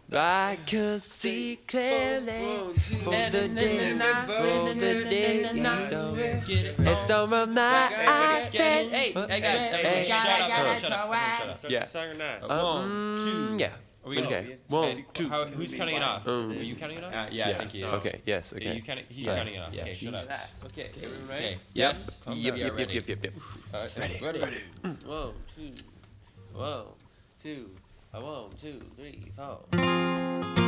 I could see clearly from the day you stole. And some of my eyes said, hey guys, shut up. Yeah. Song or not? 1, 2. Yeah. Are we Okay. all- 1, 2. Who's counting it off? Are you counting it off? Yeah, I Yeah. think he is. Okay. Yes. Yeah, Okay. you counting, he's Right. counting it off. Yeah. Okay, shut up. Okay, everyone Okay. ready? Yes. Yep. We are ready. Yep. Ready. 1, 2. 1, 2. 1, 2, 3, 4.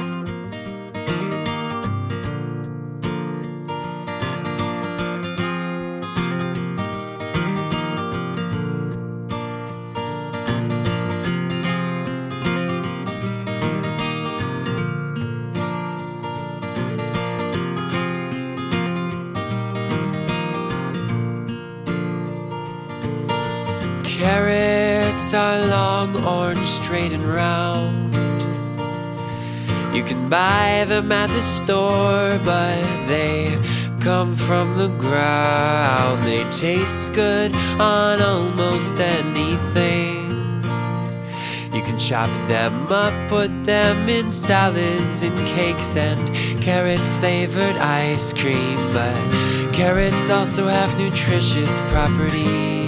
Carrots are long, orange, straight and round. You can buy them at the store, but they come from the ground. They taste good on almost anything. You can chop them up, put them in salads and cakes and carrot-flavored ice cream. But carrots also have nutritious properties.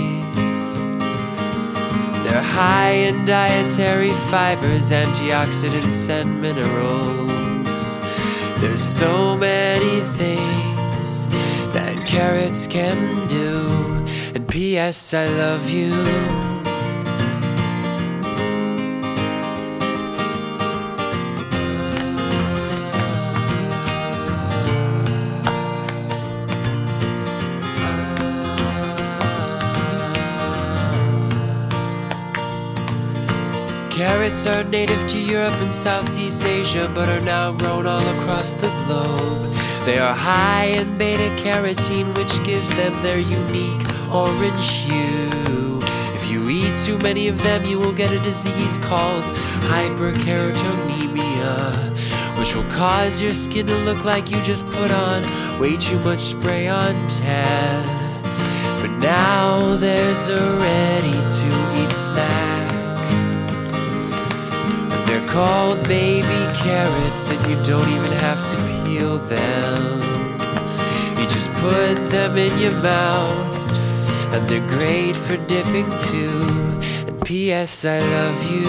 They're high in dietary fibers, antioxidants, and minerals. There's so many things that carrots can do. And P.S. I love you. Carrots are native to Europe and Southeast Asia, but are now grown all across the globe. They are high in beta-carotene, which gives them their unique orange hue. If you eat too many of them, you will get a disease called hyperkeratonemia, which will cause your skin to look like you just put on way too much spray on tan. But now there's a ready-to-eat snack. They're called baby carrots, and you don't even have to peel them. You just put them in your mouth, and they're great for dipping too. And P.S. I love you.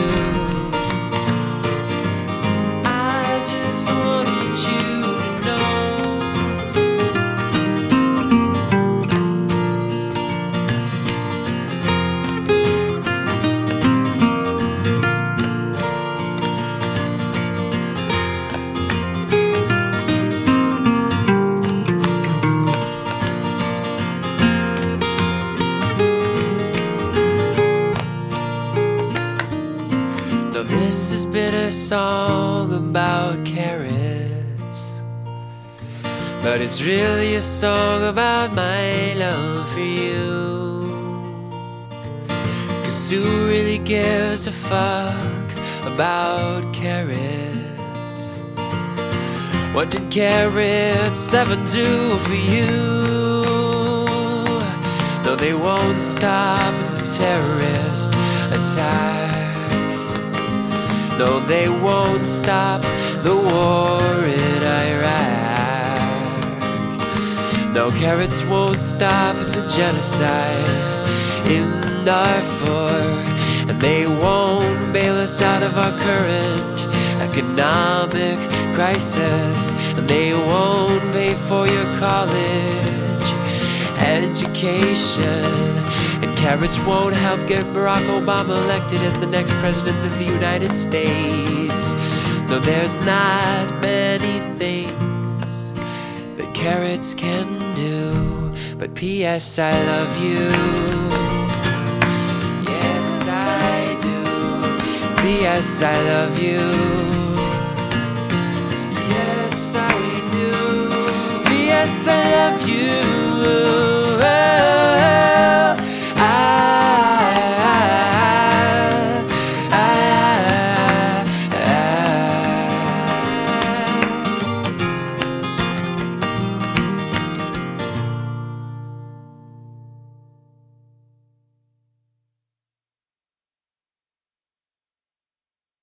I just wanted you to know. This has been a song about carrots, but it's really a song about my love for you. 'Cause who really gives a fuck about carrots? What did carrots ever do for you? No, they won't stop the terrorist attacks. No, they won't stop the war in Iraq. No, carrots won't stop the genocide in Darfur. And they won't bail us out of our current economic crisis. And they won't pay for your college education. Carrots won't help get Barack Obama elected as the next president of the United States. No, there's not many things that carrots can do. But P.S. I love you. Yes, I do. P.S. I love you. Yes, I do. P.S. I love you.